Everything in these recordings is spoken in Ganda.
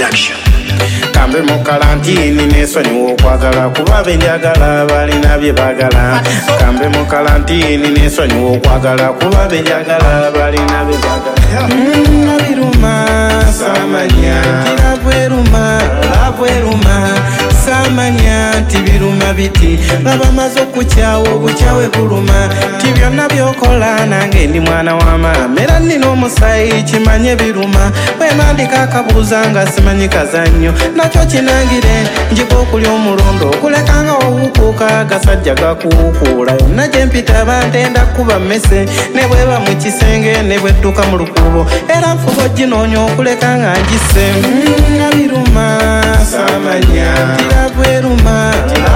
Production. Kambe mu kalantini nesonyiwa okwagala kuba benjagala balina bye bagala. Kambe mu kalantini nesonyiwa okwagala kuba benjagala balina bye bagala. Nabiruma samanya tirabweruma labweruma samanya tibiruma biti ngabamaze okukyawo obukyawe buluma tibyonna byokola nange ndi mwana wa maama era nina omusayi kimanye biruma bwemandika akabuuza nga simanyi kazannyo nakyo kinangire njika okulya omulondo okulekanga owukuuka agasajja gakuukuula yonna gye mpita bantenda kuba mmese ne bweba mu kisenge ne bwedduka mu lukubo era nfuba oginoonya okuleka nga ngisse nabiruma samanya tirabweruma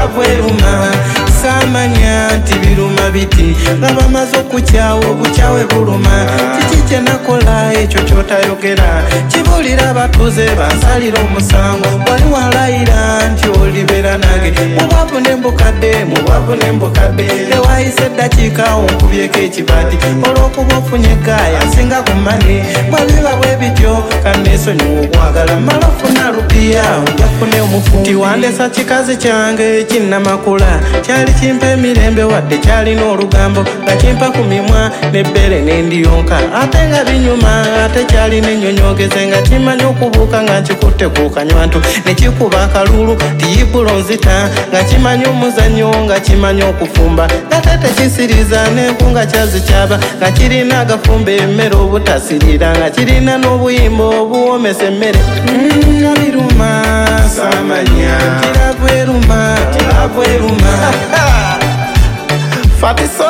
samanya tibiruma biti nga bamaze okukyawo obukyawe buluma kiki kye nakola ekyo kyotayogera kibuulira abatuuze bansalira omusango wali walayira nti olibeera nange mubwavu ne mbukadde ewayise eddakiika onkubyeko ekibati olw'okuba ofunye gaaya nsinga ku mane bwebiba bwe bityo kanneesonyiwa okwagala mala ofuna lupiya ojafune omufu tiwandesa kikazi kyange kinnamakula kyali kimpa emirembe wadde kyalina olugambo nga kimpa ku mimwa n'ebbere n'endiyonka ate nga binyuma ate kyalina ennyonyogeze nga kimanya okubuuka nga nkikutte ku kanywantu ne kikuba akalulu tiyibula onzita nga kimanya omuzannyo nga kimanya okufumba nga tetekisiriza n'enkunga kyazikyaba nga kirina agafumba emmere obutasirira nga kirina n'obuyimba obuwomesa emmere nabiruma samanya tirabweruma fatiso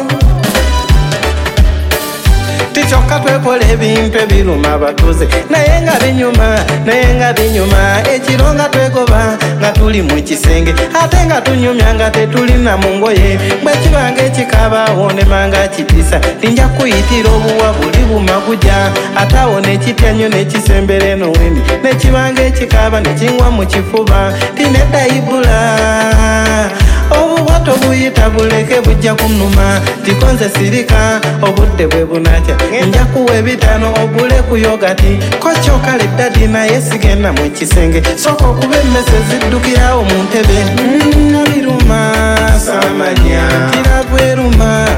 tikyokka twekola ebintu ebiruma abatuuze naye nga binyuma ekiro nga twegoba nga tuli mu kisenge ate nga tunyumya nga tetulina mu ngoye bwe kibanga ekikabaawo nemanga kitisa tinja kuyitira obuwa buli bumaguja ate awo nekitya nnyo nekisembera eno wendi nekibanga ekikaba nekingwa mu kifuba tinedayibula obubwato buyita buleke bujja kunuma tikonze sirika obudde bwe bunatya nja kuwa ebitano ogule ku yogati kokyokala eddadi naye sigenda mu kisenge soka okuba emmese ziddukirawo mu ntebe nabiruma samanya tirabweruma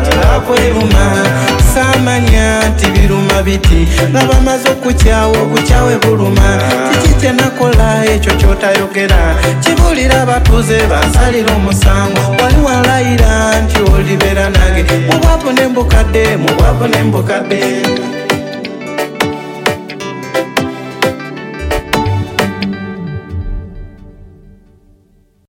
samanya tibiruma biti nga bamaze okukyawo obukyawe buluma kiki kye nakola ekyo kyotayogera kibuulira abatuuze bansalira omusango wali walayira nti olibeera nange mubwavu ne mbukadde